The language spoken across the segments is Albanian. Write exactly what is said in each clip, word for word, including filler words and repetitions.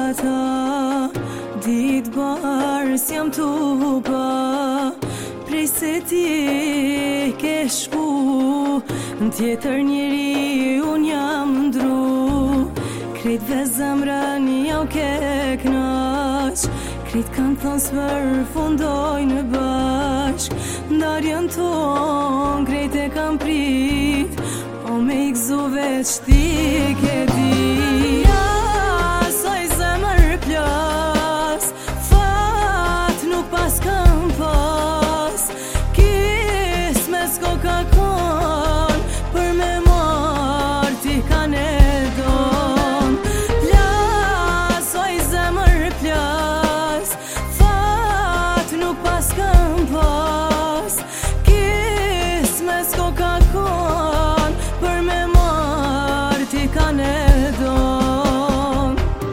gata, ditë barës jam tu pa, prej se ti ke shku, në tjetër njeri unë jam ndru. Krejt dhe zemrën jau ke knaq, krejt kanë thonë s'përfundojnë bashk, ndarjen ton krejt e kam prit, po me i gzu veç ti ke di. Ja, soj zemër plas, fat nuk pas kam pas, kismet s'ko ka kon, për me mar ti kanë e don. Ja, soj zemër plas, fat nuk pas kam pas, kismet s'ko ka kon, për me mar ti kanë e don.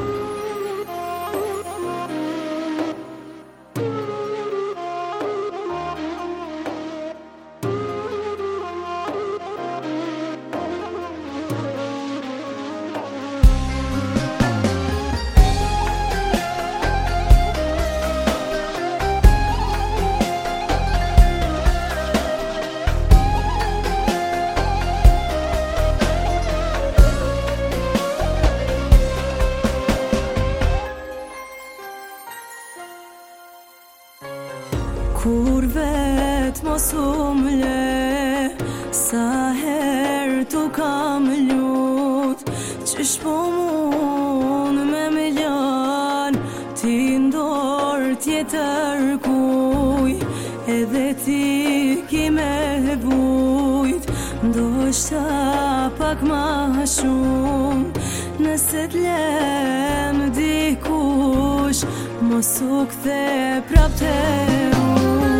Kur vet mos u mle, sa her tu kam lut, qysh po mun me me ljan, ti ndor tjetër kuj, edhe ti ki me vujt, ndoshta pak ma shumë, nëse t'lem dikush, mos u kthe prap te unë.